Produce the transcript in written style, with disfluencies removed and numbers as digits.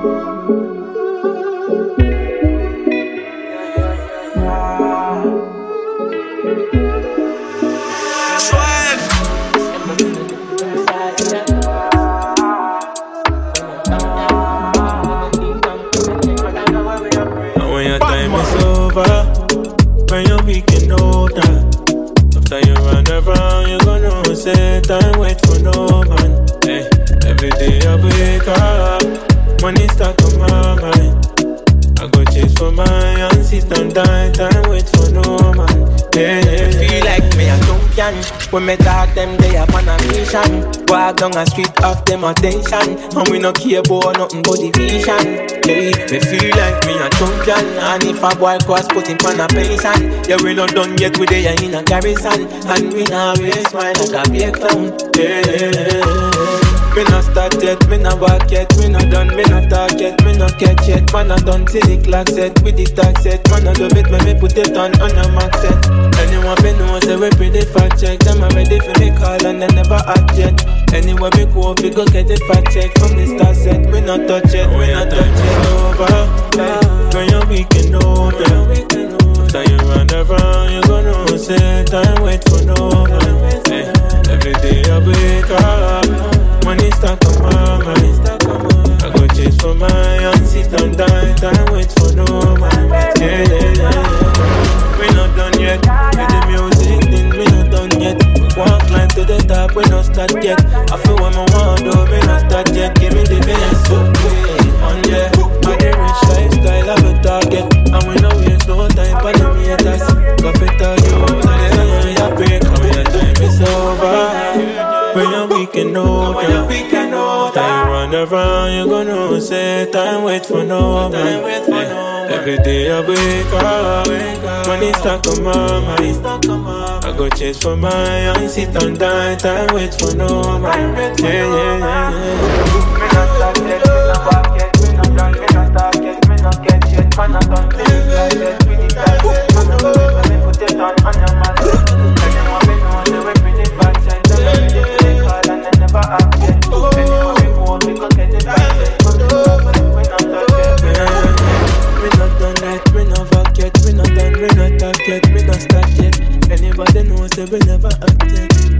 When you're weak and older, after you run around, you gonna say time wait for no man. Hey, every day I wake up, money stuck on my mind. I go chase for mine and sit and die, time wait for no man. I feel like me a champion. When me talk them, they up on a mission. Walk down a street of them attention, and we no care about nothing but the vision. Yeah, me feel like me a champion. And if a boy cross, put him on a pension. Yeah, we not done yet, we there in a garrison, and we now raise mine like a big clown. Yeah. Me no start yet, me no walk yet, me no done, me no talk yet, me no catch yet. Man, I done till the clock set, with the tag set. Man, I love it when me put it on a max set. Anyone be know say we pretty fact check. Them are ready for me call and they never act yet. Anywhere we go, we go get it fact check. From the start set, we not touch it, we not touch it over. When you're weak and older, after you run around, you gonna say time wait for no man. Hey, every day I wake up, money stuck on my mind. I go chase for my and sit and die, time wait for no man. We not done yet, with the music thing, we not done yet. Walk climb to the top, we not start yet. I feel what I want, though, we not start yet. Give me the best, okay, on yeah. I the rich lifestyle, have a target, and we no waste no time for them haters. Got it all you, so they say I break, and when your time is over. When you're weak and older, after you run around, you gonna say time wait for no man. Every day I wake up, money stuck on my mind. I go chase for mine and sit and die, time wait for no man. Yeah. Me not start yet, me not walk yet, me not run, me not talk yet, me not catch yet. Man, I done till the light yet, with the tag set. Man, I love it when me put it on your man. Anyone be know say we pretty fat set. Them ready for the call and they never act yet. Anywhere we go, we go get it right yet. We not touch yet. Me not done yet, me not fuck yet, me not done, me not talk yet, me not start yet. Anybody knows say we never act yet.